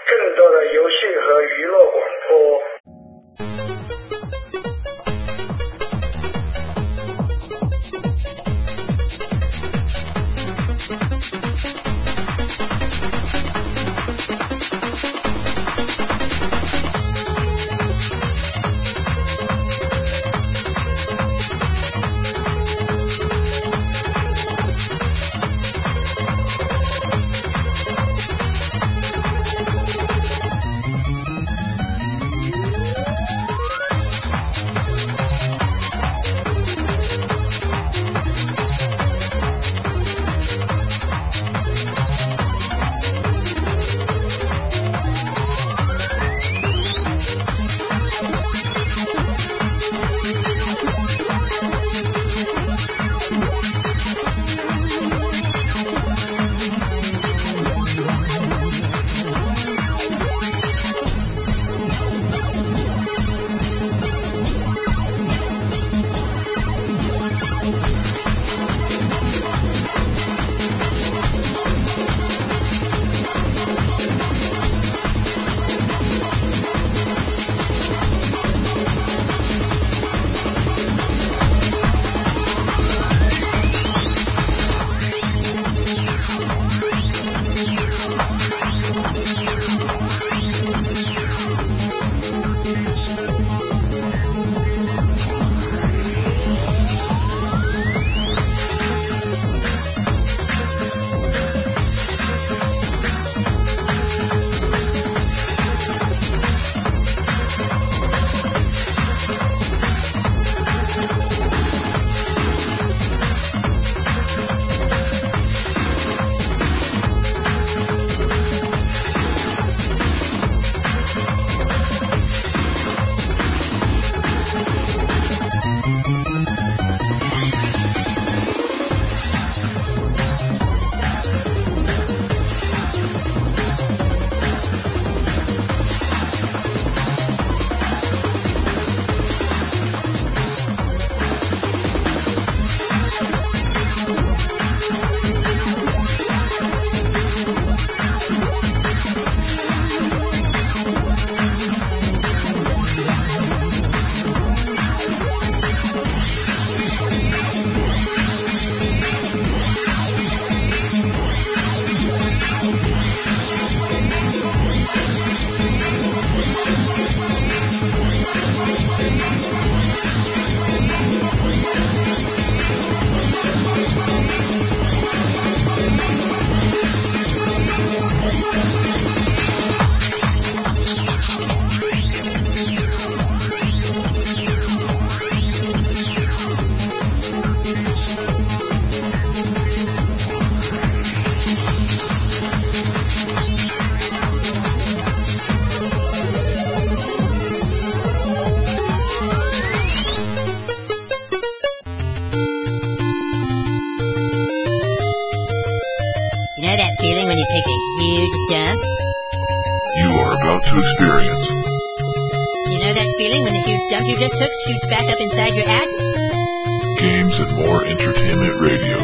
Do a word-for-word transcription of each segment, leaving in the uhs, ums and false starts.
更多的游戏和娱乐广播。 To experience. You know that feeling when the huge dump you just took shoots back up inside your ass? Games and More Entertainment Radio.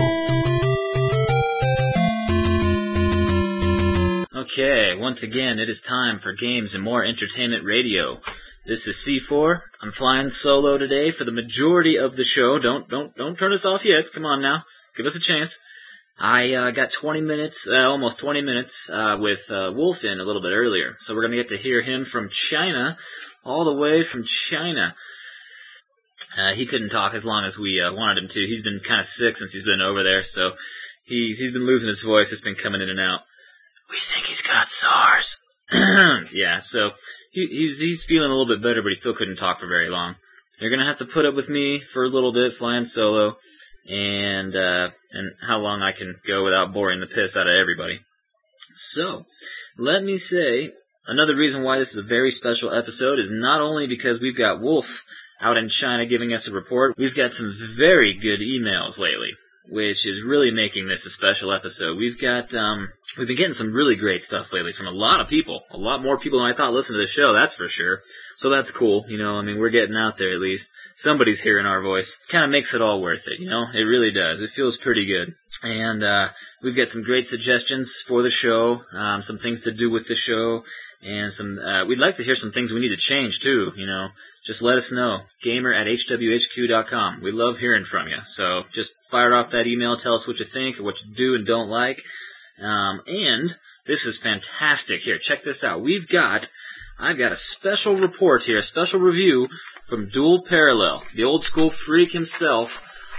Okay, once again, it is time for Games and More Entertainment Radio. This is C four. I'm flying solo today for the majority of the show. Don't don't don't turn us off yet. Come on now, give us a chance. I uh, got twenty minutes, uh, almost twenty minutes, uh, with uh, Wolf in a little bit earlier. So we're going to get to hear him from China, all the way from China. Uh, he couldn't talk as long as we uh, wanted him to. He's been kind of sick since he's been over there, so he's he's been losing his voice. It's been coming in and out. We think he's got SARS. Yeah, so he, he's he's feeling a little bit better, but he still couldn't talk for very long. You're going to have to put up with me for a little bit, flying solo. And, uh, and how long I can go without boring the piss out of everybody. So, let me say, another reason why this is a very special episode is not only because we've got Wolf out in China giving us a report, we've got some very good emails lately, which is really making this a special episode. We've got, um, we've been getting some really great stuff lately from a lot of people. A lot more people than I thought listen to the show, that's for sure. So that's cool, you know, I mean, we're getting out there at least. Somebody's hearing our voice. Kind of makes it all worth it, you know? It really does. It feels pretty good. And uh, we've got some great suggestions for the show, um, some things to do with the show, and some. Uh, we'd like to hear some things we need to change too. You know, just let us know. Gamer at h w h q dot com. We love hearing from you. So just fire off that email. Tell us what you think or what you do and don't like. Um, and this is fantastic. Here, check this out. We've got. I've got a special report here, a special review from Dual Parallel, the old school freak himself,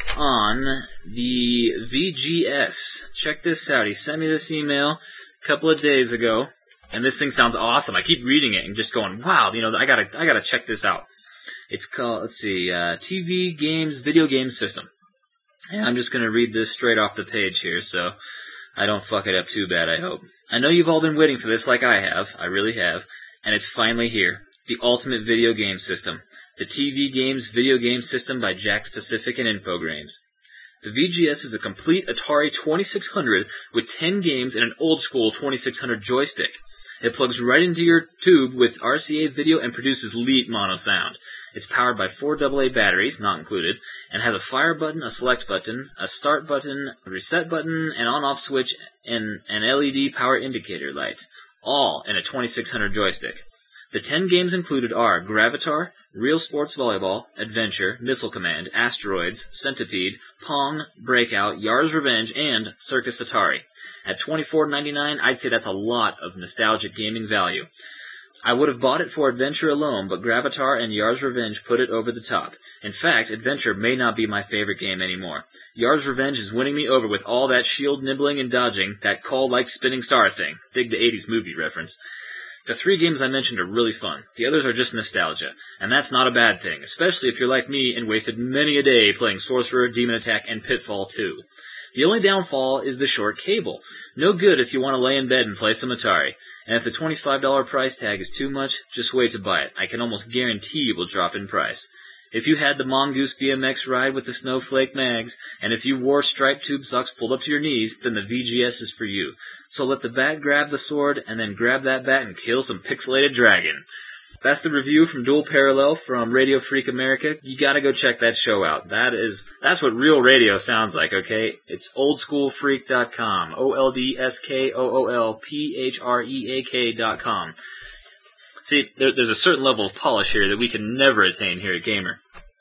on the V G S. Check this out. He sent me this email a couple of days ago, and this thing sounds awesome. I keep reading it and just going, wow, you know, I gotta, I gotta check this out. It's called, let's see, uh, T V Games Video Game System. And I'm just gonna read this straight off the page here, so I don't fuck it up too bad, I hope. I know you've all been waiting for this like I have. I really have. And it's finally here. The ultimate video game system. The T V Games Video Game System by Jakks Pacific and Infogrames. The V G S is a complete Atari twenty-six hundred with ten games and an old-school twenty-six hundred joystick. It plugs right into your tube with R C A video and produces elite mono sound. It's powered by four double A batteries, not included, and has a fire button, a select button, a start button, a reset button, an on-off switch, and an L E D power indicator light. All in a twenty-six hundred joystick. The ten games included are Gravitar, Real Sports Volleyball, Adventure, Missile Command, Asteroids, Centipede, Pong, Breakout, Yar's Revenge, and Circus Atari. At twenty-four ninety-nine, I'd say that's a lot of nostalgic gaming value. I would have bought it for Adventure alone, but Gravitar and Yar's Revenge put it over the top. In fact, Adventure may not be my favorite game anymore. Yar's Revenge is winning me over with all that shield nibbling and dodging, that call-like spinning star thing. Dig the eighties movie reference. The three games I mentioned are really fun. The others are just nostalgia. And that's not a bad thing, especially if you're like me and wasted many a day playing Sorcerer, Demon Attack, and Pitfall two. The only downfall is the short cable. No good if you want to lay in bed and play some Atari. And if the twenty-five dollars price tag is too much, just wait to buy it. I can almost guarantee it will drop in price. If you had the Mongoose B M X ride with the snowflake mags, and if you wore striped tube socks pulled up to your knees, then the V G S is for you. So let the bat grab the sword, and then grab that bat and kill some pixelated dragon. That's the review from Dual Parallel from Radio Freak America. You gotta go check that show out. That is, that's what real radio sounds like, okay? It's old school freak dot com. O L D S K O O L P H R E A K dot com. See, there, there's a certain level of polish here that we can never attain here at Gamer.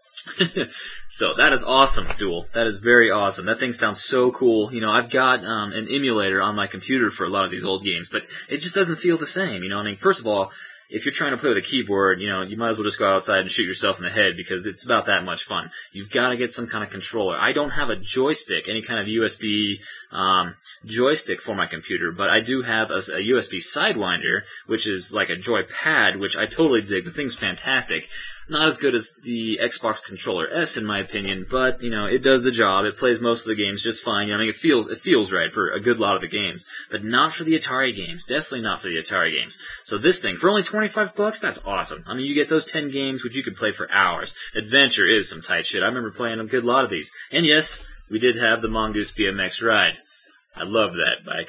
So that is awesome, Dual. That is very awesome. That thing sounds so cool. You know, I've got um, an emulator on my computer for a lot of these old games, but it just doesn't feel the same. You know, I mean, first of all, if you're trying to play with a keyboard, you know, you might as well just go outside and shoot yourself in the head because it's about that much fun. You've got to get some kind of controller. I don't have a joystick, any kind of U S B um, joystick for my computer, but I do have a, a U S B Sidewinder, which is like a joypad, which I totally dig. The thing's fantastic. Not as good as the Xbox Controller S, in my opinion, but, you know, it does the job. It plays most of the games just fine. I mean, it feels it feels right for a good lot of the games, but not for the Atari games. Definitely not for the Atari games. So this thing, for only twenty-five bucks, that's awesome. I mean, you get those ten games, which you could play for hours. Adventure is some tight shit. I remember playing a good lot of these. And yes, we did have the Mongoose B M X ride. I love that bike.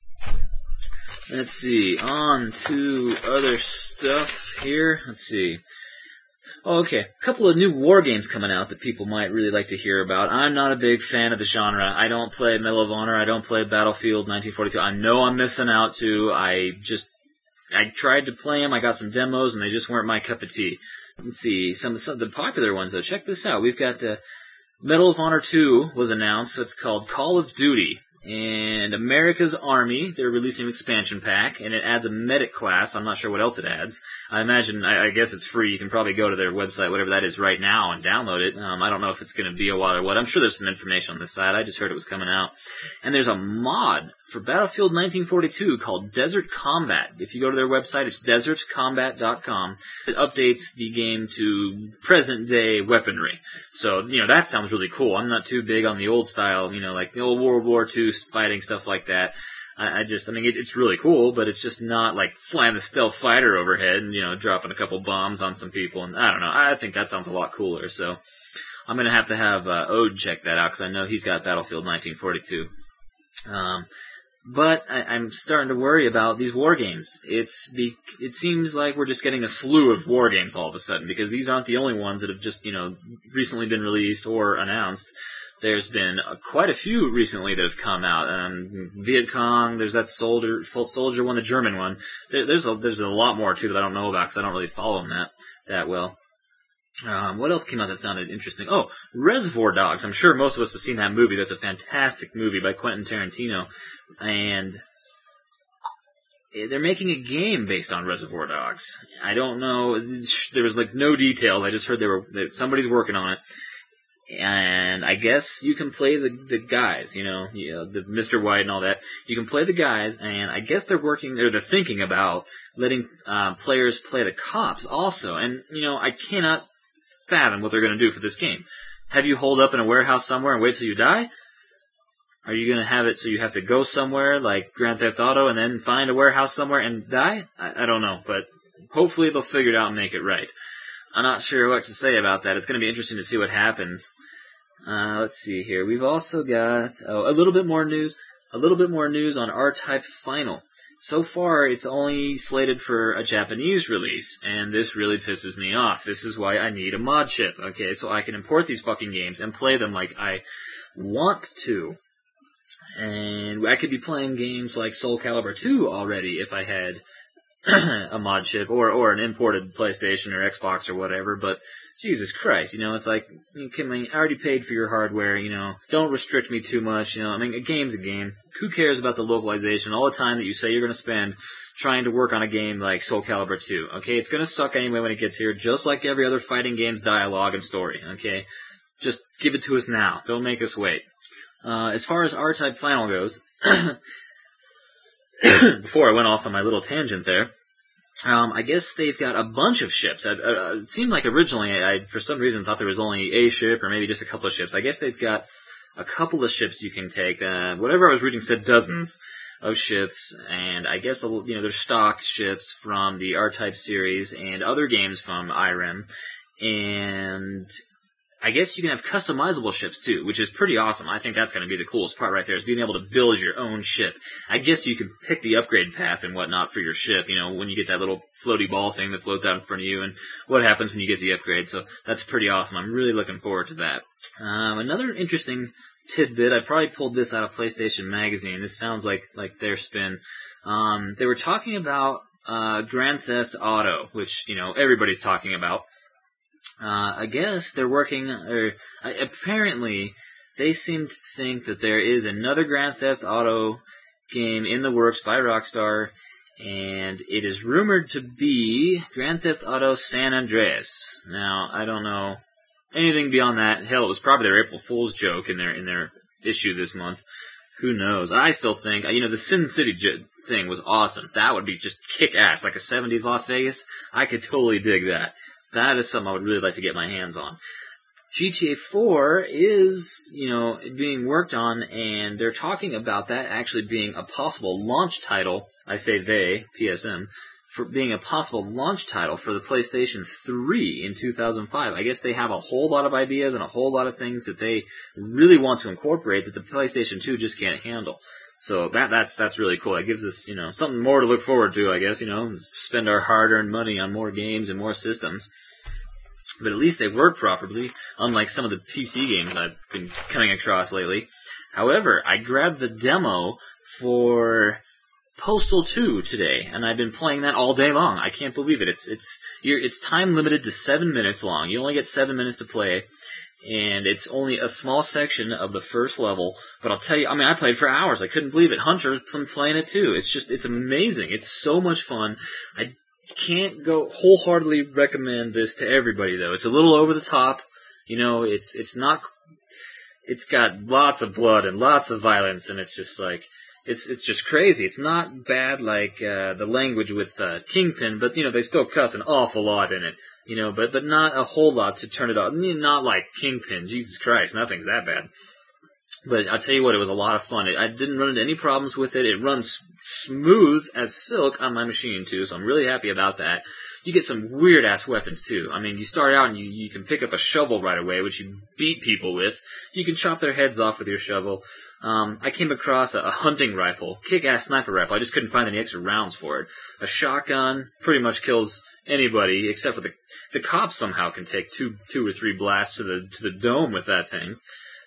Let's see, on to other stuff here. Let's see. Oh, okay, a couple of new war games coming out that people might really like to hear about. I'm not a big fan of the genre. I don't play Medal of Honor. I don't play Battlefield nineteen forty-two. I know I'm missing out too. I just, I tried to play them. I got some demos, and they just weren't my cup of tea. Let's see, some, some of the popular ones, though. Check this out. We've got uh, Medal of Honor two was announced. So it's called Call of Duty. And America's Army, they're releasing an expansion pack, and it adds a medic class. I'm not sure what else it adds. I imagine, I, I guess it's free. You can probably go to their website, whatever that is, right now and download it. Um, I don't know if it's going to be a while or what. I'm sure there's some information on this site. I just heard it was coming out. And there's a mod for Battlefield nineteen forty-two called Desert Combat. If you go to their website, it's desert combat dot com. It updates the game to present-day weaponry. So, you know, that sounds really cool. I'm not too big on the old style, you know, like the old World War Two fighting, stuff like that. I, I just, I mean, it, it's really cool, but it's just not like flying the stealth fighter overhead and, you know, dropping a couple bombs on some people. And I don't know. I think that sounds a lot cooler. So I'm going to have to have uh, Ode check that out because I know he's got Battlefield nineteen forty-two. Um, But I, I'm starting to worry about these war games. It's be, it seems like we're just getting a slew of war games all of a sudden because these aren't the only ones that have just, you know, recently been released or announced. there's been uh, quite a few recently that have come out. Um, Viet Cong, there's that soldier, full soldier one, the German one. There, there's a there's a lot more too that I don't know about because I don't really follow them that that well. Um, what else came out that sounded interesting? Oh, Reservoir Dogs. I'm sure most of us have seen that movie. That's a fantastic movie by Quentin Tarantino, and they're making a game based on Reservoir Dogs. I don't know. There was like no details. I just heard they were that somebody's working on it. And I guess you can play the the guys, you know, you know, the Mister White and all that. You can play the guys, and I guess they're working, or they're thinking about letting uh, players play the cops also. And you know, I cannot fathom what they're going to do for this game. Have you hold up in a warehouse somewhere and wait till you die? Are you going to have it so you have to go somewhere like Grand Theft Auto and then find a warehouse somewhere and die? I, I don't know, but hopefully they'll figure it out and make it right. I'm not sure what to say about that. It's going to be interesting to see what happens. Uh, let's see here. We've also got oh, a little bit more news. A little bit more news on R-Type Final. So far, it's only slated for a Japanese release, and this really pisses me off. This is why I need a mod chip, okay, so I can import these fucking games and play them like I want to. And I could be playing games like Soul Calibur two already if I had a mod chip, or or an imported PlayStation or Xbox or whatever, but Jesus Christ, you know, it's like, I mean, I already paid for your hardware, you know, don't restrict me too much, you know, I mean, a game's a game. Who cares about the localization? All the time that you say you're going to spend trying to work on a game like Soul Calibur two, okay? It's going to suck anyway when it gets here, just like every other fighting game's dialogue and story, okay? Just give it to us now. Don't make us wait. Uh, as far as R-Type Final goes, before I went off on my little tangent there, um, I guess they've got a bunch of ships. I, uh, it seemed like originally I, I, for some reason, thought there was only a ship or maybe just a couple of ships. I guess they've got a couple of ships you can take. Uh, whatever I was reading said dozens of ships, and I guess, you know, there's stock ships from the R-Type series and other games from I R E M, and I guess you can have customizable ships too, which is pretty awesome. I think that's going to be the coolest part right there, is being able to build your own ship. I guess you can pick the upgrade path and whatnot for your ship, you know, when you get that little floaty ball thing that floats out in front of you, and what happens when you get the upgrade. So that's pretty awesome. I'm really looking forward to that. Um, another interesting tidbit, I probably pulled this out of PlayStation Magazine. This sounds like, like their spin. Um, they were talking about uh, Grand Theft Auto, which, you know, everybody's talking about. Uh, I guess they're working, or uh, apparently they seem to think that there is another Grand Theft Auto game in the works by Rockstar, and it is rumored to be Grand Theft Auto San Andreas. Now, I don't know anything beyond that. Hell, it was probably their April Fool's joke in their in their issue this month. Who knows? I still think, you know, the Sin City j- thing was awesome. That would be just kick-ass, like a seventies Las Vegas. I could totally dig that. That is something I would really like to get my hands on. G T A four is, you know, being worked on, and they're talking about that actually being a possible launch title. I say they, P S M, for being a possible launch title for the PlayStation three in two thousand five. I guess they have a whole lot of ideas and a whole lot of things that they really want to incorporate that the PlayStation two just can't handle. So that that's that's really cool. It gives us, you know, something more to look forward to, I guess, you know, spend our hard-earned money on more games and more systems. But at least they work properly, unlike some of the P C games I've been coming across lately. However, I grabbed the demo for Postal two today, and I've been playing that all day long. I can't believe it. It's it's you're, it's time limited to seven minutes long. You only get seven minutes to play. And it's only a small section of the first level, but I'll tell you, I mean, I played for hours. I couldn't believe it. Hunter's been playing it too. It's just, it's amazing. It's so much fun. I can't go wholeheartedly recommend this to everybody though. It's a little over the top. You know, it's, it's not, it's got lots of blood and lots of violence, and it's just like, it's, it's just crazy. It's not bad like, uh, the language with, uh, Kingpin, but, you know, they still cuss an awful lot in it. You know, but but not a whole lot to turn it off. Not like Kingpin. Jesus Christ, nothing's that bad. But I'll tell you what, it was a lot of fun. It, I didn't run into any problems with it. It runs smooth as silk on my machine, too, so I'm really happy about that. You get some weird-ass weapons, too. I mean, you start out and you, you can pick up a shovel right away, which you beat people with. You can chop their heads off with your shovel. Um, I came across a, a hunting rifle, kick-ass sniper rifle. I just couldn't find any extra rounds for it. A shotgun pretty much kills anybody, except for the the cops somehow can take two two or three blasts to the to the dome with that thing.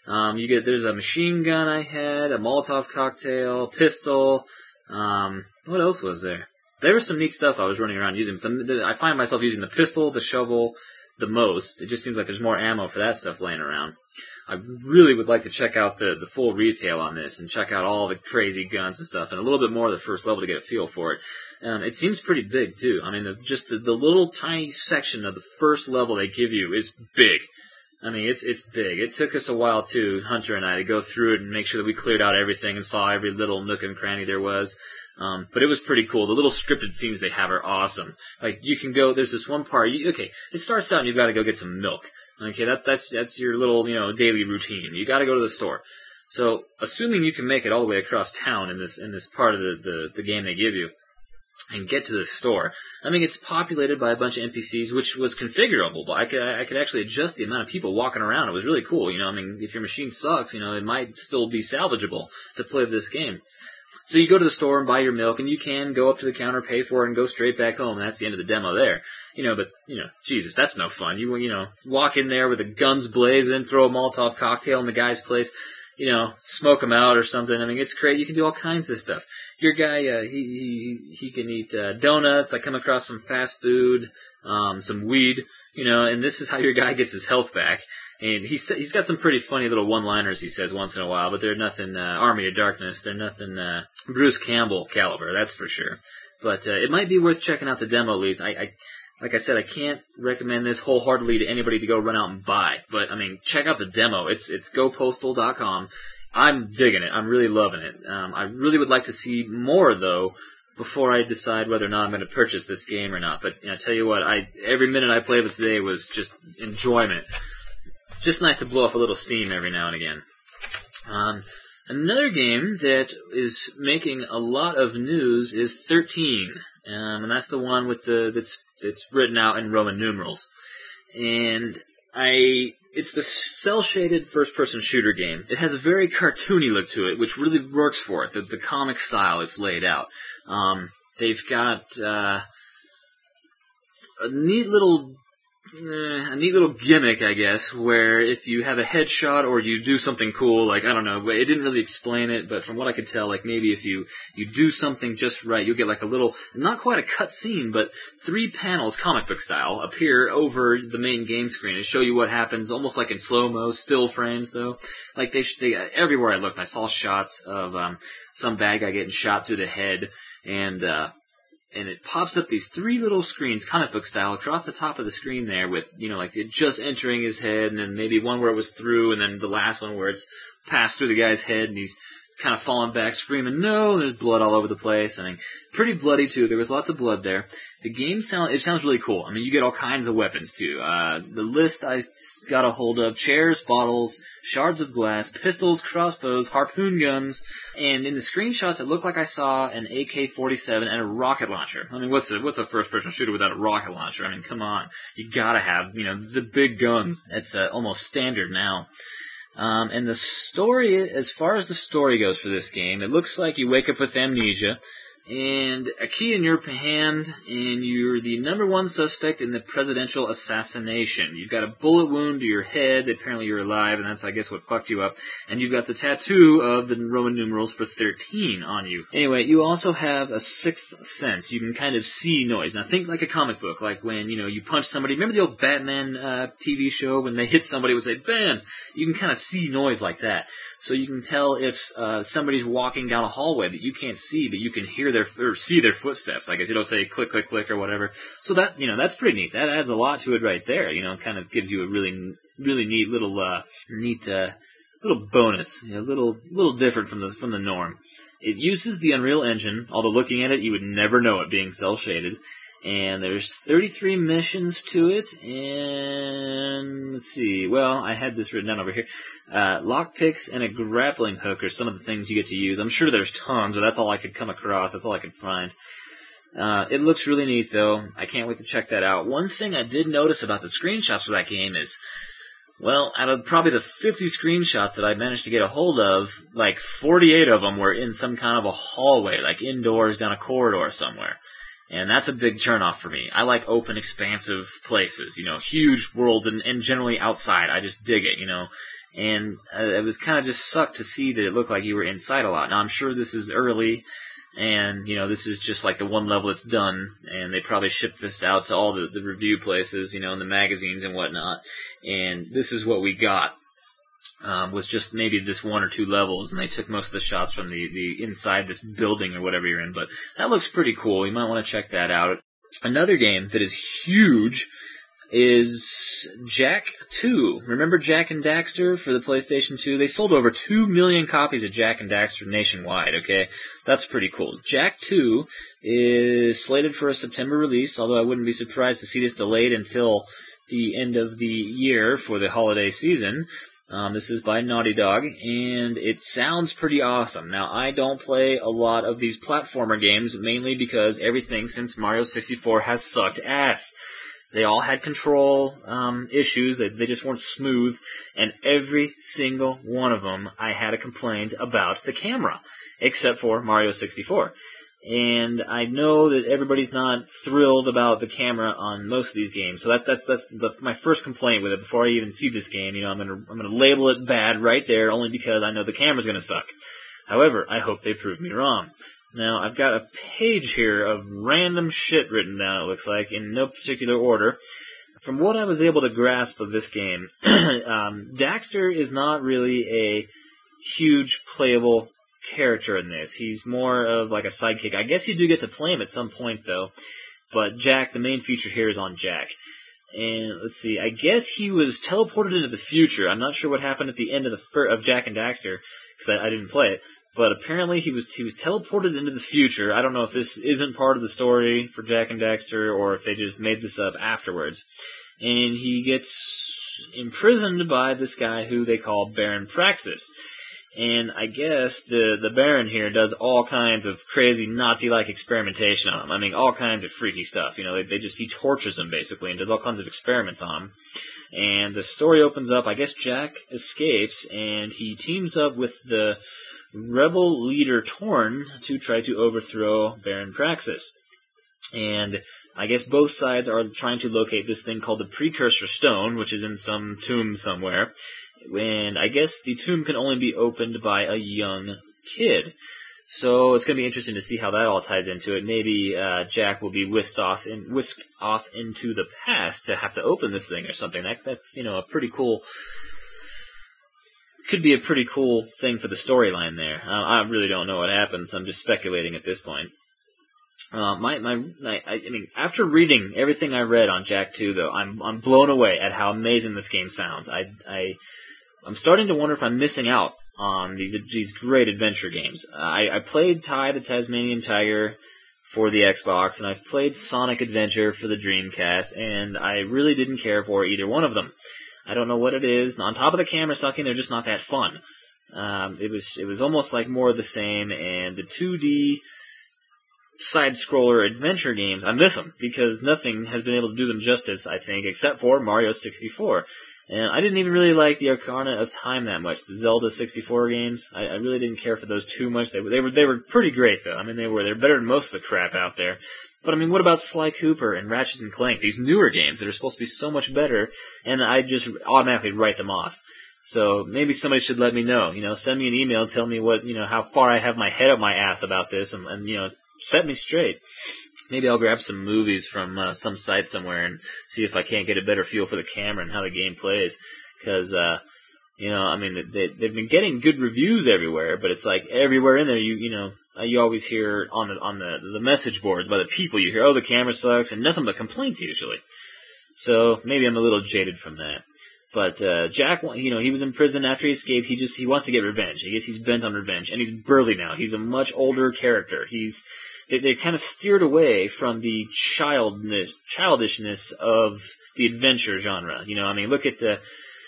Um, you get there's a machine gun I had, a Molotov cocktail, pistol. Um, what else was there? There was some neat stuff I was running around using. The, the, I find myself using the pistol, the shovel, the most. It just seems like there's more ammo for that stuff laying around. I really would like to check out the, the full retail on this and check out all the crazy guns and stuff and a little bit more of the first level to get a feel for it. Um, it seems pretty big, too. I mean, the, just the, the little tiny section of the first level they give you is big. I mean, it's it's big. It took us a while, too, Hunter and I, to go through it and make sure that we cleared out everything and saw every little nook and cranny there was. Um, but it was pretty cool. The little scripted scenes they have are awesome. Like, you can go, there's this one part, you, okay, it starts out and you've got to go get some milk. Okay, that, that's, that's your little, you know, daily routine. You got to go to the store. So, assuming you can make it all the way across town in this, in this part of the, the, the game they give you, and get to the store. I mean, it's populated by a bunch of N P Cs, which was configurable, but I could, I could actually adjust the amount of people walking around. It was really cool, you know, I mean, if your machine sucks, you know, it might still be salvageable to play this game. So you go to the store and buy your milk, and you can go up to the counter, pay for it, and go straight back home, and that's the end of the demo there. You know, but, you know, Jesus, that's no fun. You, you know, walk in there with the guns blazing, throw a Molotov cocktail in the guy's place, you know, smoke him out or something. I mean, it's great. You can do all kinds of stuff. Your guy, uh, he, he, he can eat, uh, donuts. I come across some fast food, um, some weed, you know, and this is how your guy gets his health back. And he's, he's got some pretty funny little one-liners he says once in a while, but they're nothing, uh, Army of Darkness. They're nothing, uh, Bruce Campbell caliber, that's for sure. But, uh, it might be worth checking out the demo at least. I, I, like I said, I can't recommend this wholeheartedly to anybody to go run out and buy. But, I mean, check out the demo. It's, it's go postal dot com. I'm digging it. I'm really loving it. Um, I really would like to see more, though, before I decide whether or not I'm going to purchase this game or not. But, you know, I tell you what, I, every minute I played it today was just enjoyment. Just nice to blow off a little steam every now and again. Um, another game that is making a lot of news is thirteen, um, and that's the one with the that's that's written out in Roman numerals. And I, it's the cel-shaded first-person shooter game. It has a very cartoony look to it, which really works for it. The, the comic style it's laid out. Um, they've got uh, a neat little. a neat little gimmick, I guess, where if you have a headshot or you do something cool, like, I don't know, it didn't really explain it, but from what I could tell, like, maybe if you, you do something just right, you'll get like a little, not quite a cut scene, but three panels, comic book style, appear over the main game screen and show you what happens, almost like in slow-mo, still frames, though. Like, they, they everywhere I looked, I saw shots of um, some bad guy getting shot through the head, and, uh, and it pops up these three little screens, comic book style, across the top of the screen there with, you know, like it just entering his head, and then maybe one where it was through, and then the last one where it's passed through the guy's head, and he's kind of falling back screaming, no, and there's blood all over the place. I mean, pretty bloody, too. There was lots of blood there. The game sound, it sounds really cool. I mean, you get all kinds of weapons, too. Uh, the list I got a hold of, chairs, bottles, shards of glass, pistols, crossbows, harpoon guns, and in the screenshots, it looked like I saw an A K forty-seven and a rocket launcher. I mean, what's a, what's a first-person shooter without a rocket launcher? I mean, come on. You gotta have, you know, the big guns. It's uh, almost standard now. Um, and the story, as far as the story goes for this game, it looks like you wake up with amnesia, and a key in your hand, and you're the number one suspect in the presidential assassination. You've got a bullet wound to your head, apparently you're alive, and that's, I guess, what fucked you up. And you've got the tattoo of the Roman numerals for thirteen on you. Anyway, you also have a sixth sense. You can kind of see noise. Now, think like a comic book, like when, you know, you punch somebody. Remember the old Batman uh, T V show when they hit somebody, it would say, bam! You can kind of see noise like that. So you can tell if uh, somebody's walking down a hallway that you can't see, but you can hear their or see their footsteps. I guess you don't say click, click, click or whatever. So that, you know, that's pretty neat. That adds a lot to it right there. You know, kind of gives you a really, really neat little, uh, neat, uh, little bonus. A little, little different from the from the norm. It uses the Unreal Engine, although looking at it, you would never know it being cel-shaded. And there's thirty-three missions to it, and let's see, well, I had this written down over here. Uh, lockpicks and a grappling hook are some of the things you get to use. I'm sure there's tons, but that's all I could come across, that's all I could find. Uh, it looks really neat, though. I can't wait to check that out. One thing I did notice about the screenshots for that game is, well, out of probably the fifty screenshots that I managed to get a hold of, like forty-eight of them were in some kind of a hallway, like indoors down a corridor somewhere. And that's a big turnoff for me. I like open, expansive places, you know, huge world, and, and generally outside. I just dig it, you know. and uh, it was kind of just sucked to see that it looked like you were inside a lot. Now, I'm sure this is early, and, you know, this is just like the one level it's done, and they probably shipped this out to all the, the review places, you know, in the magazines and whatnot, and this is what we got. Um, was just maybe this one or two levels, and they took most of the shots from the, the inside this building or whatever you're in, but that looks pretty cool. You might want to check that out. Another game that is huge is Jak two. Remember Jak and Daxter for the PlayStation two? They sold over two million copies of Jak and Daxter nationwide, okay? That's pretty cool. Jak two is slated for a September release, although I wouldn't be surprised to see this delayed until the end of the year for the holiday season. Um, this is by Naughty Dog, and it sounds pretty awesome. Now, I don't play a lot of these platformer games, mainly because everything since Mario sixty-four has sucked ass. They all had control um, issues, they, they just weren't smooth, and every single one of them I had a complaint about the camera, except for Mario sixty-four. And I know that everybody's not thrilled about the camera on most of these games, so that, that's that's the, my first complaint with it. Before I even see this game, you know, I'm gonna I'm gonna label it bad right there, only because I know the camera's gonna suck. However, I hope they prove me wrong. Now, I've got a page here of random shit written down. It looks like in no particular order. From what I was able to grasp of this game, um, Daxter is not really a huge playable character in this. He's more of like a sidekick. I guess you do get to play him at some point, though. But Jak, the main feature here is on Jak. And let's see, I guess he was teleported into the future. I'm not sure what happened at the end of the fir- of Jak and Daxter, because I, I didn't play it. But apparently he was he was teleported into the future. I don't know if this isn't part of the story for Jak and Daxter, or if they just made this up afterwards. And he gets imprisoned by this guy who they call Baron Praxis. And I guess the, the Baron here does all kinds of crazy Nazi-like experimentation on him. I mean, all kinds of freaky stuff. You know, they, they just, he tortures him, basically, and does all kinds of experiments on him. And the story opens up, I guess Jak escapes, and he teams up with the rebel leader Torn to try to overthrow Baron Praxis. And I guess both sides are trying to locate this thing called the Precursor Stone, which is in some tomb somewhere. And I guess the tomb can only be opened by a young kid. So it's going to be interesting to see how that all ties into it. Maybe uh, Jak will be whisked off in, whisked off into the past to have to open this thing or something. That that's you know a pretty cool. Could be a pretty cool thing for the storyline there. Uh, I really don't know what happens. I'm just speculating at this point. Uh, my, my, my, I mean, after reading everything I read on Jak two, though, I'm, I'm blown away at how amazing this game sounds. I, I, I'm starting to wonder if I'm missing out on these, these great adventure games. I, I played Ty the Tasmanian Tiger for the Xbox, and I've played Sonic Adventure for the Dreamcast, and I really didn't care for either one of them. I don't know what it is. On top of the camera sucking, they're just not that fun. Um, it was, it was almost like more of the same, and the two D side-scroller adventure games, I miss them, because nothing has been able to do them justice, I think, except for Mario sixty-four. And I didn't even really like the Ocarina of Time that much. The Zelda sixty-four games, I, I really didn't care for those too much. They were, they were, they were pretty great, though. I mean, they were, they're better than most of the crap out there. But I mean, what about Sly Cooper and Ratchet and Clank? These newer games that are supposed to be so much better, and I just automatically write them off. So maybe somebody should let me know. You know, send me an email, tell me what, you know, how far I have my head up my ass about this, and, and you know, set me straight. Maybe I'll grab some movies from uh, some site somewhere and see if I can't get a better feel for the camera and how the game plays. Because, uh, you know, I mean, they, they've been getting good reviews everywhere, but it's like everywhere in there, you you know, you always hear on the on the, the message boards by the people, you hear, oh, the camera sucks, and nothing but complaints usually. So maybe I'm a little jaded from that. But uh, Jak, you know, he was in prison after he escaped. He just he wants to get revenge. I guess he's bent on revenge, and he's burly now. He's a much older character. He's they, they kind of steered away from the childness, childishness of the adventure genre. You know, I mean, look at the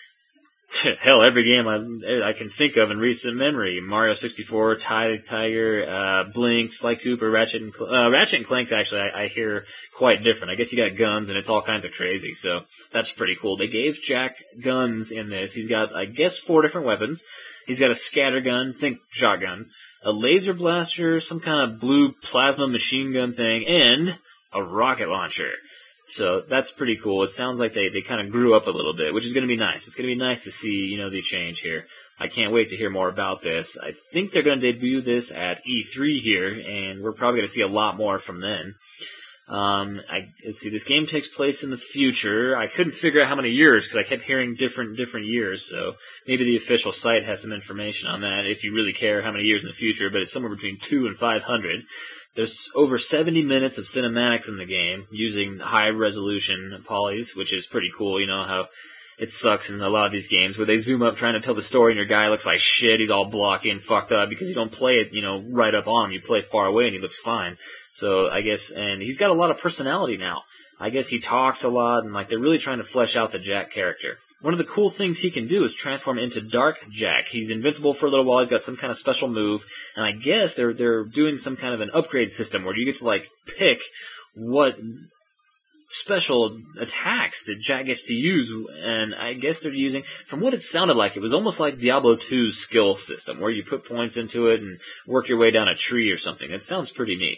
hell, every game I I can think of in recent memory: Mario sixty-four, Ty the Tiger, uh, Blink, Sly Cooper, Ratchet and Cl- uh, Ratchet and Clank. Actually, I, I hear quite different. I guess you got guns and it's all kinds of crazy. So that's pretty cool. They gave Jak guns in this. He's got, I guess, four different weapons. He's got a scatter gun, think shotgun, a laser blaster, some kind of blue plasma machine gun thing, and a rocket launcher. So that's pretty cool. It sounds like they, they kind of grew up a little bit, which is going to be nice. It's going to be nice to see, you know, the change here. I can't wait to hear more about this. I think they're going to debut this at E three here, and we're probably going to see a lot more from then. Um, I, let's see, this game takes place in the future. I couldn't figure out how many years because I kept hearing different, different years, so maybe the official site has some information on that if you really care how many years in the future, but it's somewhere between two and five hundred. There's over seventy minutes of cinematics in the game using high-resolution polys, which is pretty cool. You know how it sucks in a lot of these games where they zoom up trying to tell the story and your guy looks like shit. He's all blocky and fucked up because you don't play it, you know, right up on him. You play far away and he looks fine. So I guess, and he's got a lot of personality now. I guess he talks a lot and like they're really trying to flesh out the Jack character. One of the cool things he can do is transform into Dark Jack. He's invincible for a little while. He's got some kind of special move, and I guess they're they're doing some kind of an upgrade system where you get to like pick what special attacks that Jack gets to use, and I guess they're using, from what it sounded like, it was almost like Diablo two's skill system, where you put points into it and work your way down a tree or something. It sounds pretty neat.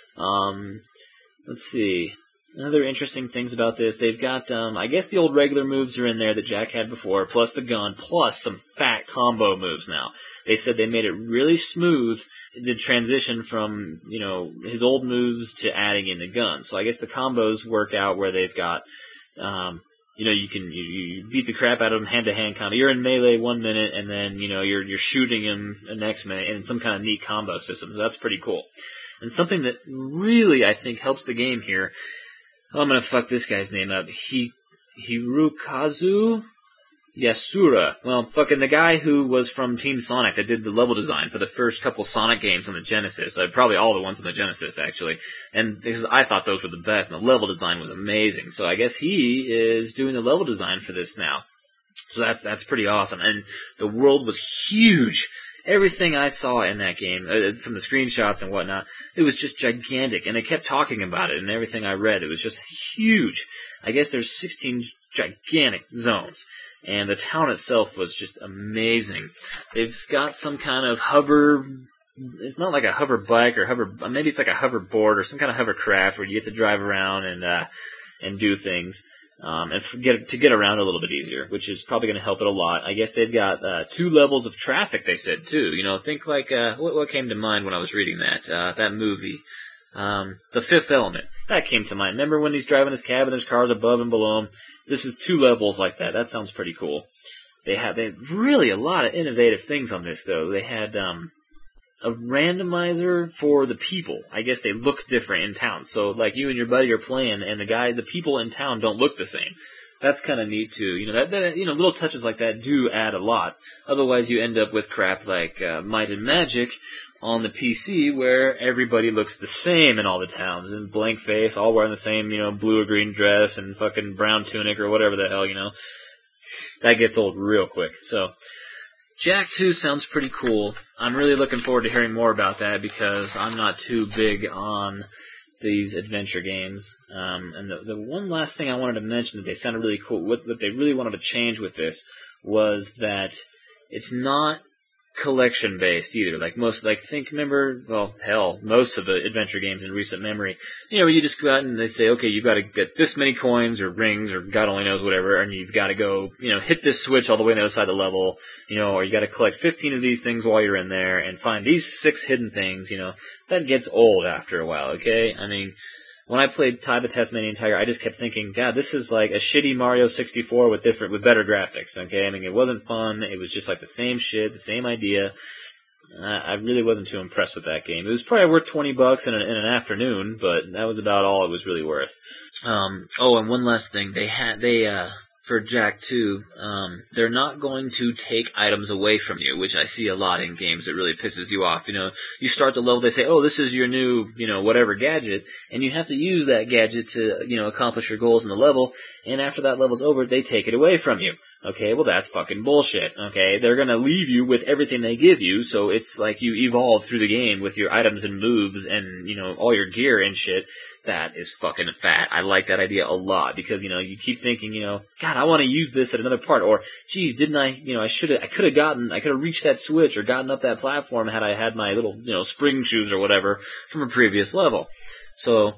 Um, let's see. Other interesting things about this, they've got, um, I guess the old regular moves are in there that Jack had before, plus the gun, plus some fat combo moves now. They said they made it really smooth, the transition from, you know, his old moves to adding in the gun. So I guess the combos work out where they've got, um, you know, you can, you, you beat the crap out of him hand-to-hand combo. You're in melee one minute, and then, you know, you're, you're shooting him the next minute, and some kind of neat combo system. So that's pretty cool. And something that really, I think, helps the game here, oh, I'm gonna fuck this guy's name up. He, Hirokazu Yasura. Well, fucking the guy who was from Team Sonic that did the level design for the first couple Sonic games on the Genesis. Uh, probably all the ones on the Genesis, actually. And because I thought those were the best, and the level design was amazing. So I guess he is doing the level design for this now. So that's, that's pretty awesome. And the world was huge. Everything I saw in that game, uh, from the screenshots and whatnot, it was just gigantic, and they kept talking about it, and everything I read, it was just huge. I guess there's sixteen gigantic zones, and the town itself was just amazing. They've got some kind of hover, it's not like a hover bike or hover, maybe it's like a hoverboard or some kind of hovercraft where you get to drive around and, uh, and do things. Um, and get, to get around a little bit easier, which is probably going to help it a lot. I guess they've got uh, two levels of traffic, they said, too. You know, think like, uh, what, what came to mind when I was reading that, uh, that movie? Um, The Fifth Element. That came to mind. Remember when he's driving his cab and there's cars above and below him? This is two levels like that. That sounds pretty cool. They have, they have really a lot of innovative things on this, though. They had, um, a randomizer for the people. I guess they look different in town. So, like, you and your buddy are playing, and the guy, the people in town don't look the same. That's kind of neat, too. You know, that, that, you know, little touches like that do add a lot. Otherwise, you end up with crap like uh, Might and Magic on the P C, where everybody looks the same in all the towns, and blank face, all wearing the same, you know, blue or green dress, and fucking brown tunic, or whatever the hell, you know. That gets old real quick. So, Jack two sounds pretty cool. I'm really looking forward to hearing more about that because I'm not too big on these adventure games. Um, and the, the one last thing I wanted to mention that they sounded really cool, what, what they really wanted to change with this was that it's not collection based either. Like most, like think, remember, well, hell, most of the adventure games in recent memory, you know, where you just go out and they say, okay, you've got to get this many coins or rings or God only knows whatever, and you've got to go, you know, hit this switch all the way on the other side of the level, you know, or you got to collect fifteen of these things while you're in there and find these six hidden things, you know. That gets old after a while, okay? I mean, when I played Ty the Tasmanian Tiger, I just kept thinking, God, this is like a shitty Mario sixty-four with different, with better graphics, okay? I mean, it wasn't fun. It was just like the same shit, the same idea. Uh, I really wasn't too impressed with that game. It was probably worth twenty bucks in an, in an afternoon, but that was about all it was really worth. Um, oh, and one last thing. They had, they, uh, for Jack two, um, they're not going to take items away from you, which I see a lot in games that really pisses you off. You know, you start the level, they say, oh, this is your new, you know, whatever gadget, and you have to use that gadget to, you know, accomplish your goals in the level, and after that level's over, they take it away from you. Okay, well that's fucking bullshit, okay? They're gonna leave you with everything they give you, so it's like you evolve through the game with your items and moves and, you know, all your gear and shit. That is fucking fat. I like that idea a lot, because, you know, you keep thinking, you know, God, I want to use this at another part, or, geez, didn't I, you know, I should have, I could have gotten, I could have reached that switch or gotten up that platform had I had my little, you know, spring shoes or whatever from a previous level. So,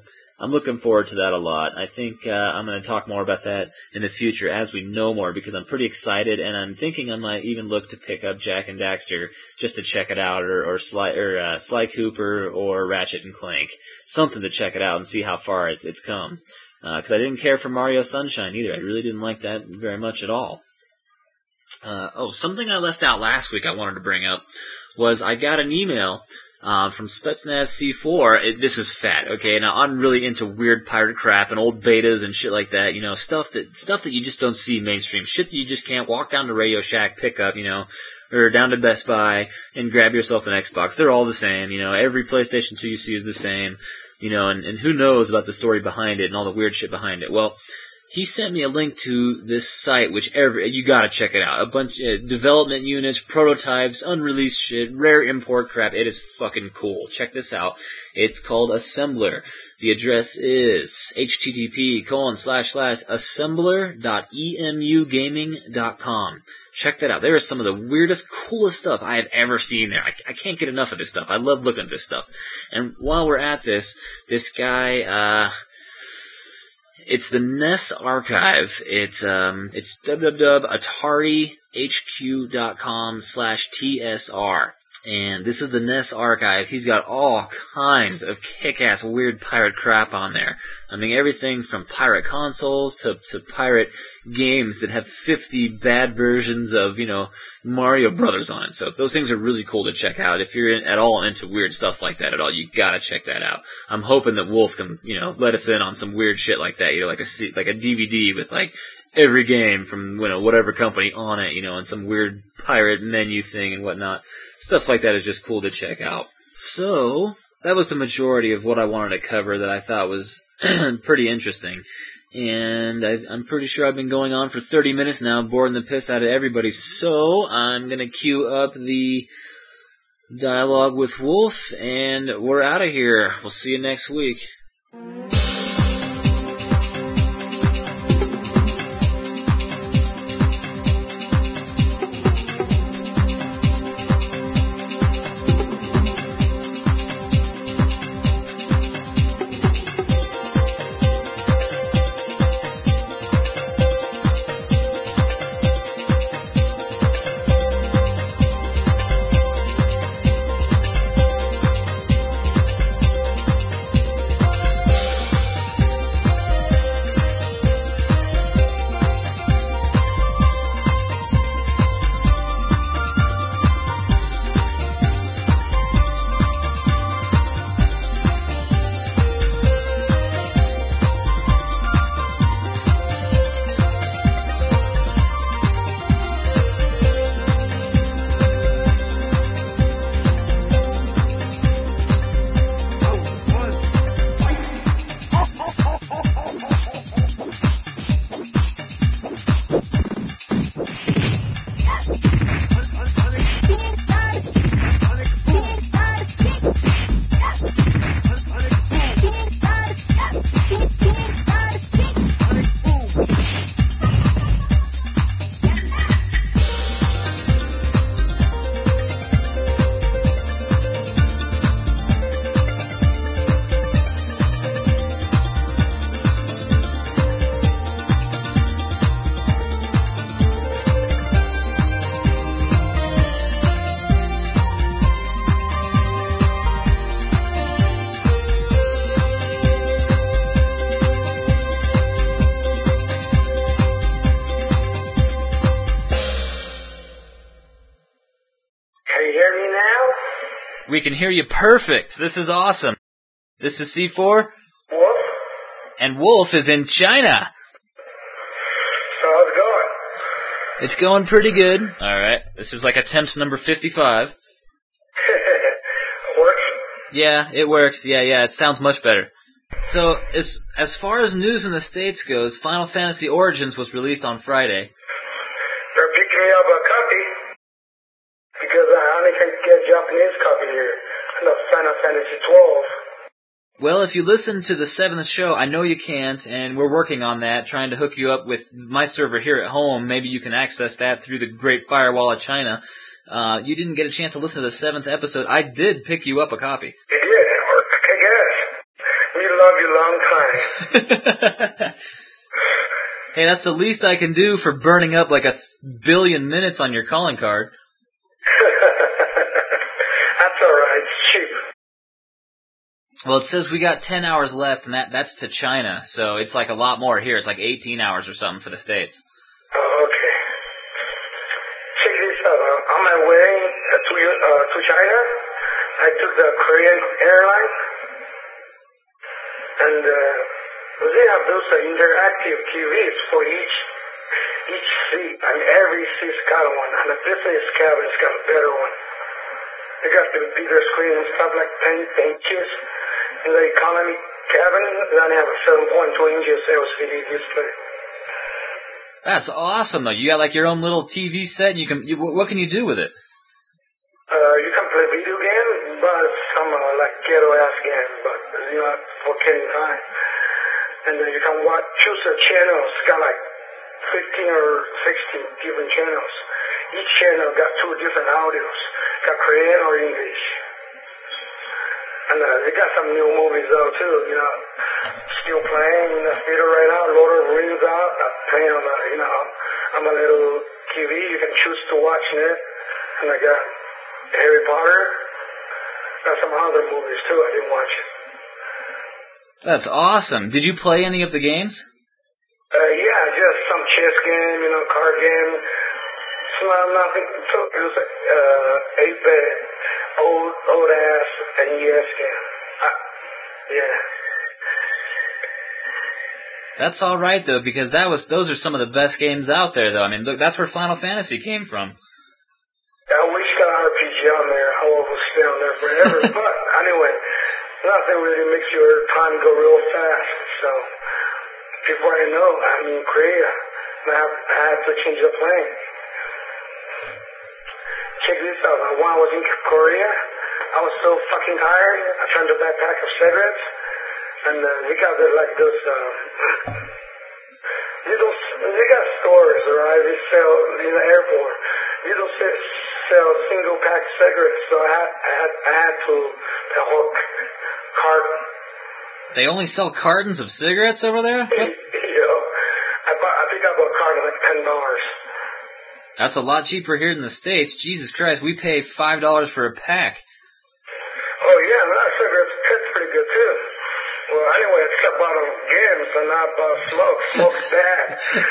I'm looking forward to that a lot. I think uh, I'm going to talk more about that in the future as we know more, because I'm pretty excited, and I'm thinking I might even look to pick up Jak and Daxter just to check it out, or or Sly, or, uh, Sly Cooper or Ratchet and Clank, something to check it out and see how far it's it's come. Because uh, I didn't care for Mario Sunshine either. I really didn't like that very much at all. Uh, oh, something I left out last week I wanted to bring up was I got an email Uh, from Spetsnaz C four. It, this is fat, okay? Now, I'm really into weird pirate crap and old betas and shit like that, you know, stuff that stuff that you just don't see mainstream, shit that you just can't walk down to Radio Shack, pick up, you know, or down to Best Buy and grab yourself an Xbox. They're all the same, you know, every PlayStation two you see is the same, you know, and, and who knows about the story behind it and all the weird shit behind it. Well, he sent me a link to this site, which every, you gotta check it out. A bunch of uh, development units, prototypes, unreleased shit, rare import crap. It is fucking cool. Check this out. It's called Assembler. The address is http colon slash slash assembler dot emugaming dot com. Check that out. There is some of the weirdest, coolest stuff I have ever seen there. I, I can't get enough of this stuff. I love looking at this stuff. And while we're at this, this guy, uh... it's the N E S Archive. It's um, it's www.atarihq.com slash tsr. And this is the N E S Archive. He's got all kinds of kick-ass weird pirate crap on there. I mean, everything from pirate consoles to, to pirate games that have fifty bad versions of, you know, Mario Brothers on it. So those things are really cool to check out. If you're in, at all into weird stuff like that at all, you gotta check that out. I'm hoping that Wolf can, you know, let us in on some weird shit like that. You know, like a like a D V D with like every game from, you know, whatever company on it, you know, and some weird pirate menu thing and whatnot. Stuff like that is just cool to check out. So that was the majority of what I wanted to cover that I thought was pretty interesting. And I, I'm pretty sure I've been going on for thirty minutes now, boring the piss out of everybody. So I'm going to cue up the dialogue with Wolf, and we're out of here. We'll see you next week. We can hear you perfect. This is awesome. This is C four. Wolf? And Wolf is in China. So how's it going? It's going pretty good. Alright. This is like attempt number fifty-five. Works? Yeah, it works. Yeah, yeah, it sounds much better. So, as as far as news in the States goes, Final Fantasy Origins was released on Friday. They're picking me up a copy. Because I only can get a Japanese copy here. I know Final Fantasy twelve. Well, if you listen to the seventh show, I know you can't, and we're working on that, trying to hook you up with my server here at home. Maybe you can access that through the Great Firewall of China. Uh, you didn't get a chance to listen to the seventh episode. I did pick you up a copy. You did? Kick ass. We love you long time. fine. Hey, that's the least I can do for burning up like a billion minutes on your calling card. That's alright, it's cheap. Well, it says we got ten hours left, and that that's to China, so it's like a lot more here. It's like eighteen hours or something for the States. Oh, okay. Check this out. Uh, on my way uh, to uh, to China, I took the Korean airline, and uh, they have those uh, interactive T Vs for each each seat. I mean, every seat's got one, and the business cabin's got a better one. They got the bigger screen and stuff like ten inches. In the economy cabin, then they have a seven point two inches L C D display. That's awesome, though. You got like your own little T V set, and you can. You, what can you do with it? Uh, you can play video games, but some uh, like ghetto ass games, but you know, for killing time. And then you can watch, choose a channel. It's got like fifteen or sixteen different channels. Each channel got two different audios, got Korean or English. And uh, they got some new movies though too, you know, still playing in the theater right now. Lord of the Rings out, uh, playing on the, you know, on the little T V. You can choose to watch it. And I got Harry Potter. Got some other movies too. I didn't watch it. That's awesome. Did you play any of the games? Uh, yeah, just some chess game, you know, card game. It's not nothing. So it was uh, eight bit. Old, old ass N E S game. Uh, yeah. That's all right though, because that was those are some of the best games out there, though. I mean, look, that's where Final Fantasy came from. I wish got R P G on there. I will stay on there forever. But anyway, nothing really makes your time go real fast. So before I know, I'm in Korea. I have, I have to change the plane. Check this out. When I was in Korea, I was so fucking tired. I found a backpack of cigarettes, and uh, they got the, like those, um, little, they got stores, right? They sell in the airport. They don't sell single pack cigarettes, so I had, I had, I had to the whole carton. They only sell cartons of cigarettes over there? You know, I bought, I think I bought a carton like ten dollars. That's a lot cheaper here in the States. Jesus Christ, we pay five dollars for a pack. Oh, yeah, that cigarettes taste pretty good, too. Well, anyway, except bought on games and not about smoke. Smoke's bad.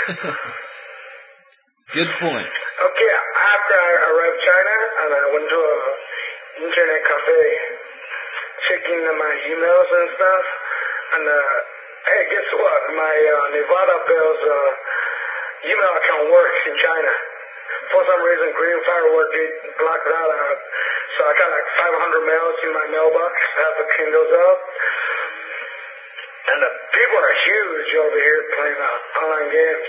Good point. Okay, after I arrived in China, and I went to a internet cafe, checking my emails and stuff, and, uh, hey, guess what? My uh, Nevada Bell's uh, email account works in China. For some reason, Green Firewall did block that out. So I got like five hundred mails in my mailbox. I have to clean those up. And the people are huge over here playing uh, online games.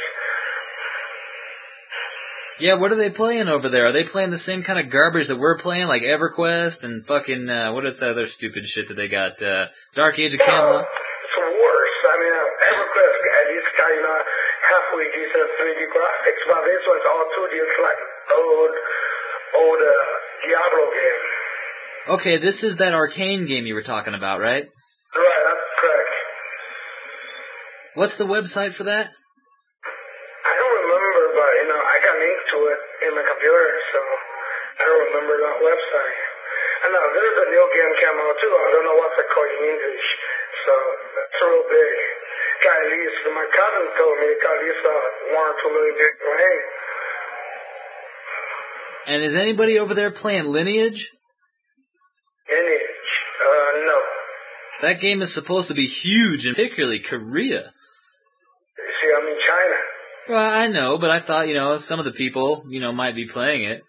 Yeah, what are they playing over there? Are they playing the same kind of garbage that we're playing, like EverQuest and fucking, uh, what is that other stupid shit that they got? Uh, Dark Age of Camelot? It's worse. I mean, uh, EverQuest at least got, you know, halfway decent three D graphics, but this one's all two D. It's like old, old uh, Diablo game. Okay, this is that Arcane game you were talking about, right? Right, that's correct. What's the website for that? I don't remember, but, you know, I got linked to it in my computer, so I don't remember that website. And now there's a new game came out, too. I don't know what's it called in English, so it's real big. Got at least, my cousin told me, got at least uh, one or two million people playing. And is anybody over there playing Lineage? Lineage? Uh, no. That game is supposed to be huge, and particularly Korea. You see, I'm in China. Well, I know, but I thought, you know, some of the people, you know, might be playing it.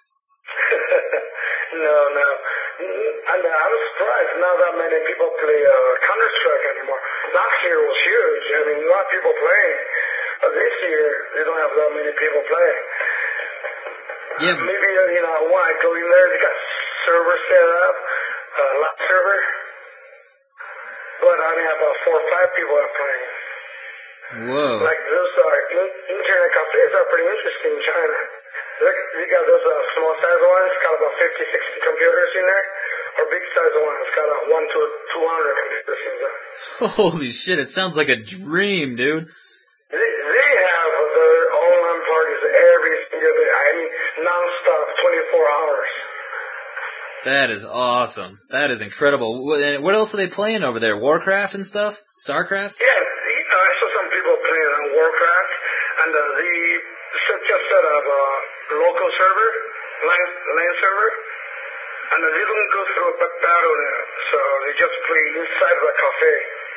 no, no. And uh, I'm surprised not that many people play uh, Counter-Strike anymore. Last year was huge. I mean, a lot of people playing. But this year, they don't have that many people playing. Yeah. Uh, maybe, uh, you know, when I go in there, they got server set up, uh, live server. But I mean, about four or five people are playing. Whoa. Like those uh, in- internet cafes are pretty interesting in China. Look, they got those uh, small size ones, got about fifty, sixty computers in there. or big size one. It's got a one to two hundred computers inside. Holy shit! It sounds like a dream, dude. They, they have their online parties every single day. I mean, non-stop, twenty-four hours. That is awesome. That is incredible. What, and what else are they playing over there? Warcraft and stuff? Starcraft? Yeah, the, uh, I saw some people playing on Warcraft, and uh, they set- just set up a local server, line, line server, and uh, they don't go through a b- battle now, so they just play inside of a cafe.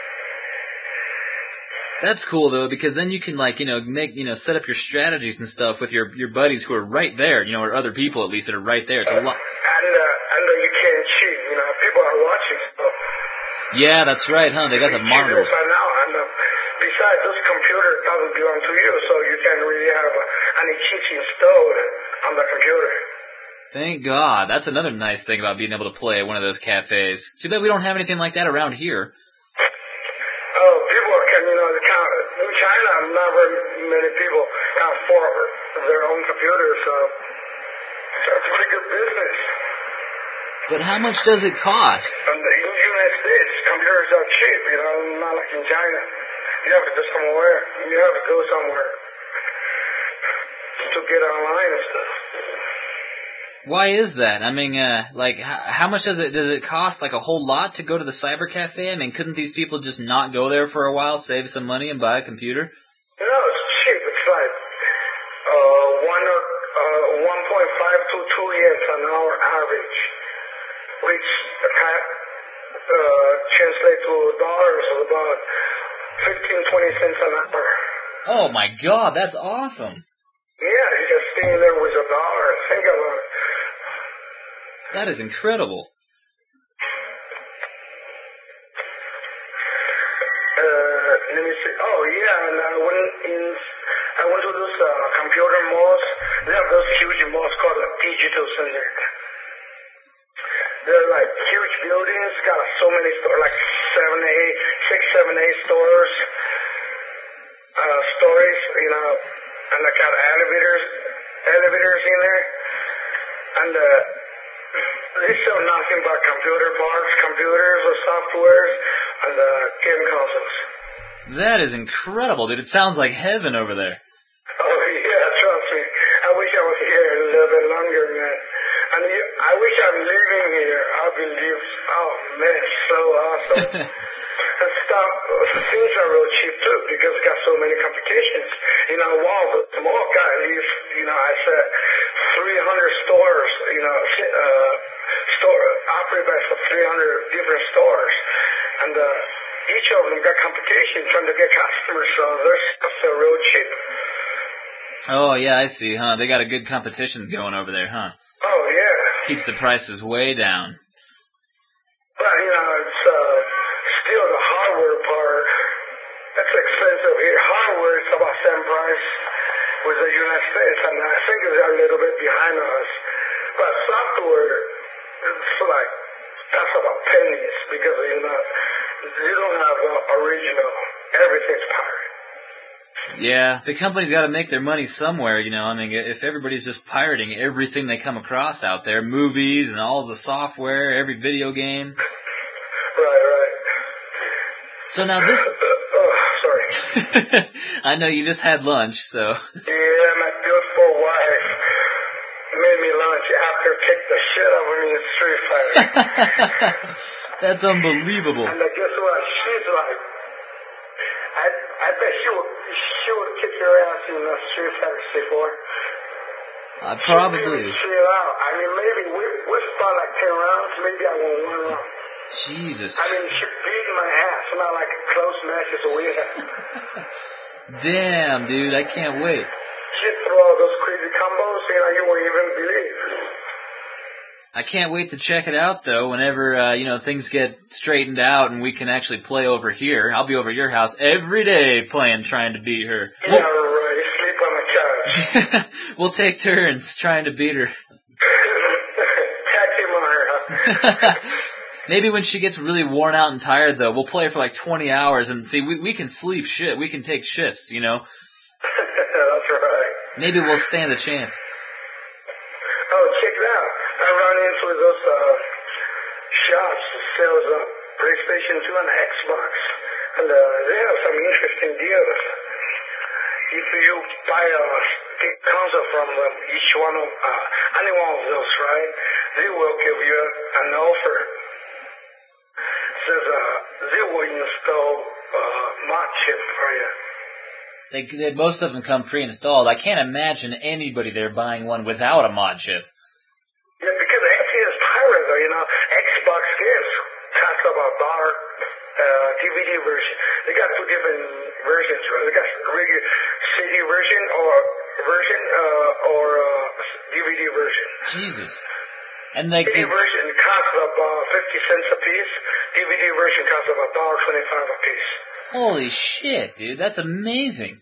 That's cool though, because then you can like, you know, make, you know, set up your strategies and stuff with your your buddies who are right there, you know, or other people at least that are right there. It's a lot. And uh, and uh, you can't cheat, you know, people are watching. So Yeah, that's right, huh? They got the monitors. By now, and uh, besides, this computer doesn't belong to you, so you can't really have uh, any cheats installed on the computer. Thank God. That's another nice thing about being able to play at one of those cafes. Too bad we don't have anything like that around here. Oh, people can, you know, count. In China, not very many people can afford their own computer, so that's pretty good business. But how much does it cost? And in the United States, computers are cheap, you know, not like in China. You have to just come away. You have to go somewhere to get online and stuff. Why is that? I mean, uh, like, how, how much does it does it cost? Like a whole lot to go to the cyber cafe? I mean, couldn't these people just not go there for a while, save some money, and buy a computer? You know, it's cheap. It's like uh, one or uh, one point five to two years an hour average, which uh, translate to dollars of about fifteen, twenty cents an hour. Oh my God, that's awesome! Yeah, you just stay in there with a dollar. Think about it. That is incredible. Uh, let me see. Oh yeah, and I went in. I went to those uh, computer malls. They have those huge malls called a digital center. They're like huge buildings, got so many stores, like seven, eight, six, seven, eight stores, uh, stories, you know, and they got elevators, elevators in there, and uh, they sell nothing but computer parts, computers, or softwares, and uh, game consoles. That is incredible, dude. It sounds like heaven over there. Oh yeah, trust me. I wish I was here a little bit longer, man. And you, I wish I'm living here. I believe, oh man, so awesome. And stuff, things are real cheap too because it got so many competitions. You know, wow, the small guy leaves, you know, I said three hundred stores, you know, uh, store, operated by three hundred different stores. And uh, each of them got competition trying to get customers, so their stuff's uh, real cheap. Oh, yeah, I see, huh? They got a good competition going over there, huh? Oh, yeah. Keeps the prices way down. But, you know, it's uh, still the hardware part. That's expensive here. Hardware is about same price with the United States, and I think they're a little bit behind us. But software, it's like, that's about pennies because, you know, you don't have uh, original. Everything's pirate. Yeah, the company's got to make their money somewhere, you know. I mean, if everybody's just pirating everything they come across out there, movies and all the software, every video game. Right, right. So now this... oh, sorry. I know you just had lunch, so... Yeah, my beautiful wife made me lunch after kick the shit out of me in Street Fighter. That's unbelievable. And uh, guess what? She's like... I, I bet she would, she would kick your ass in the Street Fighter C four. Uh, probably. Chill out. I mean, maybe we we fought like ten rounds. Maybe I won one round. Jesus. I mean, she beat my ass. Not like a close matches we had. Damn, dude, I can't wait. She throw all those crazy combos, you know, you won't even believe. I can't wait to check it out, though, whenever, uh, you know, things get straightened out and we can actually play over here. I'll be over at your house every day playing, trying to beat her. Yeah, we'll, right. You sleep on the couch. We'll take turns trying to beat her. Tag team on her, huh? Maybe when she gets really worn out and tired, though, we'll play for like twenty hours and see, we, we can sleep shit. We can take shifts, you know? That's right. Maybe we'll stand a chance. Oh, check it out. I run into those uh, shops that sells uh, PlayStation two and Xbox, and uh, they have some interesting deals. If you buy a big console from them, each one of uh, any one of those, right, they will give you an offer. Says uh, they will install uh, mod chip for you. They, they, most of them come pre-installed. I can't imagine anybody there buying one without a mod chip. Yeah, because X is pirate, you know. Xbox games cost about a dollar uh, D V D version. They got two different versions, right? They got regular C D version or version uh, or uh, D V D version. Jesus. And they C D version costs about fifty cents a piece. D V D version costs about one dollar twenty-five a piece. Holy shit, dude. That's amazing.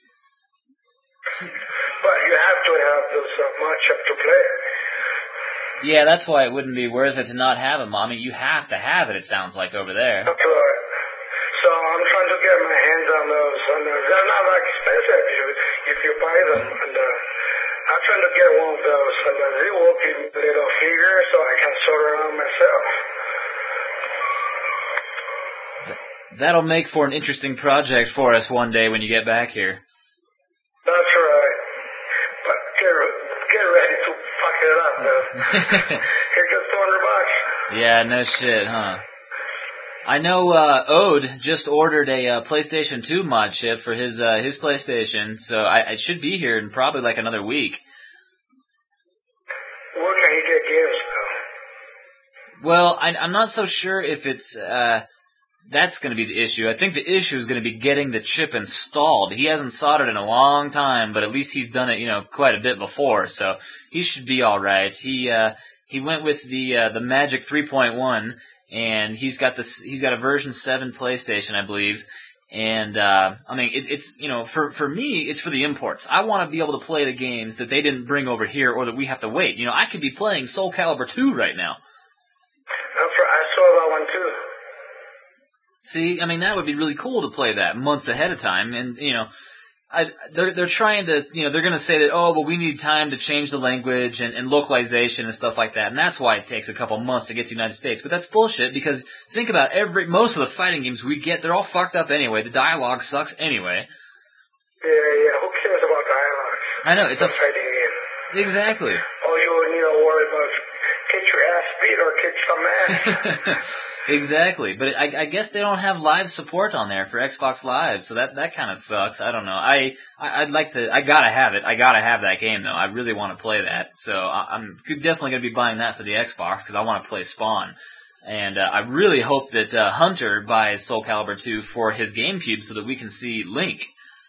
But you have to have those uh, mod chip to play it. Yeah, that's why it wouldn't be worth it to not have them. I mean, you have to have it, it sounds like, over there. That's right. So I'm trying to get my hands on those. And uh, they're not that expensive if you, if you buy them. And uh, I'm trying to get one of those. And uh, they will give me a little figure so I can sort around myself. That'll make for an interesting project for us one day when you get back here. That's right. But get, get ready to fuck it up, man. Here goes two hundred bucks. Yeah, no shit, huh? I know uh, Ode just ordered a uh, PlayStation two mod chip for his uh, his PlayStation, so I, I should be here in probably like another week. Where can he get games, though? Well, I, I'm not so sure if it's... Uh, That's going to be the issue. I think the issue is going to be getting the chip installed. He hasn't soldered in a long time, but at least he's done it, you know, quite a bit before, so he should be all right. He uh, he went with the uh, the Magic three point one, and he's got this. He's got a version seven PlayStation, I believe. And uh, I mean, it's it's you know, for for me, it's for the imports. I want to be able to play the games that they didn't bring over here, or that we have to wait. You know, I could be playing Soul Calibur two right now. I saw that one too. See, I mean, that would be really cool to play that months ahead of time, and, you know, I, they're, they're trying to, you know, they're going to say that, oh, well, we need time to change the language and, and localization and stuff like that, and that's why it takes a couple months to get to the United States, but that's bullshit, because think about every, most of the fighting games we get, they're all fucked up anyway, the dialogue sucks anyway. Yeah, yeah, who cares about dialogue? I know, it's a, fighting game. Exactly. All you need to worry about is get your ass beat or kick some ass. Exactly, but I, I guess they don't have live support on there for Xbox Live, so that that kind of sucks. I don't know. I, I I'd like to. I gotta have it. I gotta have that game though. I really want to play that, so I, I'm definitely gonna be buying that for the Xbox because I want to play Spawn, and uh, I really hope that uh, Hunter buys Soul Calibur two for his GameCube so that we can see Link.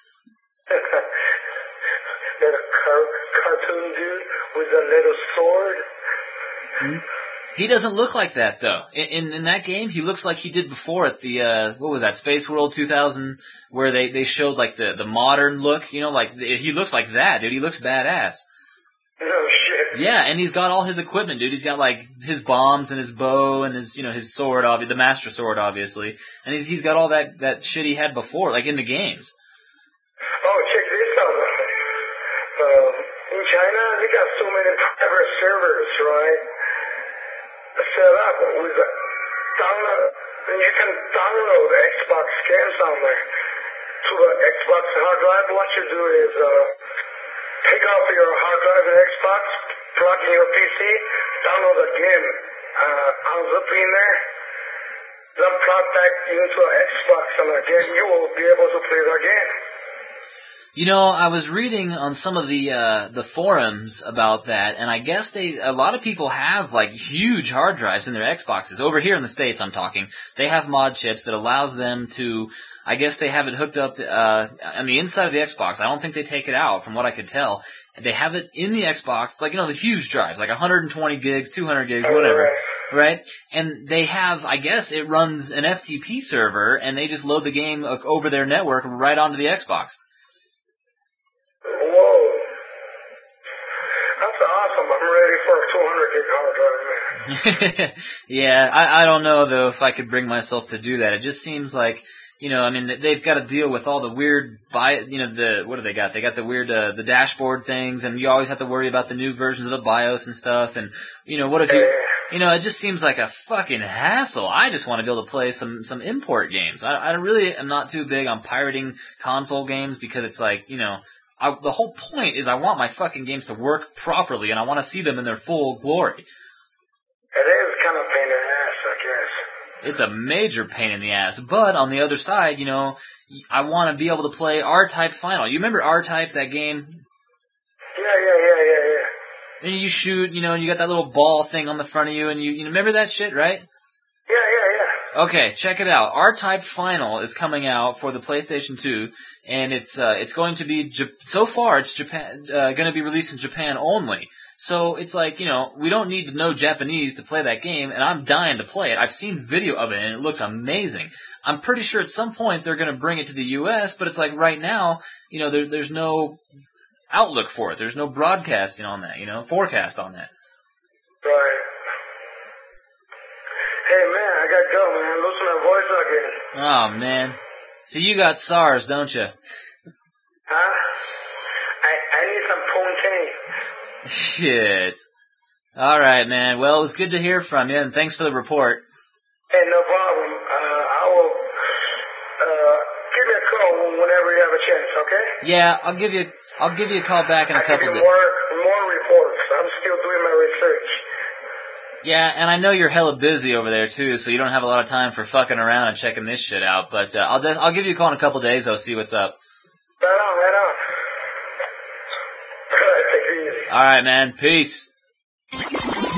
That car- cartoon dude with a little sword. Hmm? He doesn't look like that, though. In, in in that game, he looks like he did before at the, uh, what was that, Space World two thousand, where they, they showed, like, the, the modern look, you know, like, the, he looks like that, dude. He looks badass. No shit. Yeah, and he's got all his equipment, dude. He's got, like, his bombs and his bow and his, you know, his sword, obvi- the Master Sword, obviously. And he's he's got all that, that shit he had before, like, in the games. Oh, check this out. Uh, in China, they got so many private servers, right? Set up with a download, and you can download Xbox games on there to the Xbox hard drive. What you do is uh, take off your hard drive in Xbox, plug in your P C, download the game, uh, unzip in there, then plug back into an Xbox, and again you will be able to play the game. You know, I was reading on some of the uh, the forums about that, and I guess they a lot of people have like huge hard drives in their Xboxes. Over here in the States, I'm talking, they have mod chips that allows them to. I guess they have it hooked up uh, on the inside of the Xbox. I don't think they take it out, from what I could tell. They have it in the Xbox, like you know the huge drives, like one hundred twenty gigs, two hundred gigs, whatever, right? And they have, I guess, it runs an F T P server, and they just load the game over their network right onto the Xbox. Whoa. That's awesome. I'm ready for a two hundred gig hard drive, man. Yeah, I, I don't know, though, if I could bring myself to do that. It just seems like, you know, I mean, they've got to deal with all the weird, bi- you know, the, what do they got? They got the weird, uh, the dashboard things, and you always have to worry about the new versions of the BIOS and stuff, and, you know, what if you, you know, it just seems like a fucking hassle. I just want to be able to play some, some import games. I, I really am not too big on pirating console games because it's like, you know, I, the whole point is I want my fucking games to work properly and I want to see them in their full glory. It is kind of a pain in the ass, I guess. It's a major pain in the ass. But on the other side, you know, I want to be able to play R-Type Final. You remember R-Type, that game? Yeah, yeah, yeah, yeah, yeah. And you shoot, you know, and you got that little ball thing on the front of you, and you, you remember that shit, right? Yeah, yeah, yeah. Okay, check it out. R-Type Final is coming out for the PlayStation two, and it's uh, it's going to be, so far, it's Japan uh, going to be released in Japan only. So it's like, you know, we don't need to know Japanese to play that game, and I'm dying to play it. I've seen video of it, and it looks amazing. I'm pretty sure at some point they're going to bring it to the U S, but it's like right now, you know, there, there's no outlook for it. There's no broadcasting on that, you know, forecast on that. Right. Hey, man, I gotta go, man. Losing my voice again. Oh, man. So you got SARS, don't you? Huh? I, I need some Poontang. Shit. All right, man. Well, it was good to hear from you, and thanks for the report. Hey, no problem. Uh, I will uh, give me a call whenever you have a chance, okay? Yeah, I'll give you I'll give you a call back in a I couple give you days. more, more reports. I'm still doing my research. Yeah, and I know you're hella busy over there too, so you don't have a lot of time for fucking around and checking this shit out. But uh, I'll de- I'll give you a call in a couple days. I'll see what's up. Right on, right on. All right, take it easy. All right, man. Peace.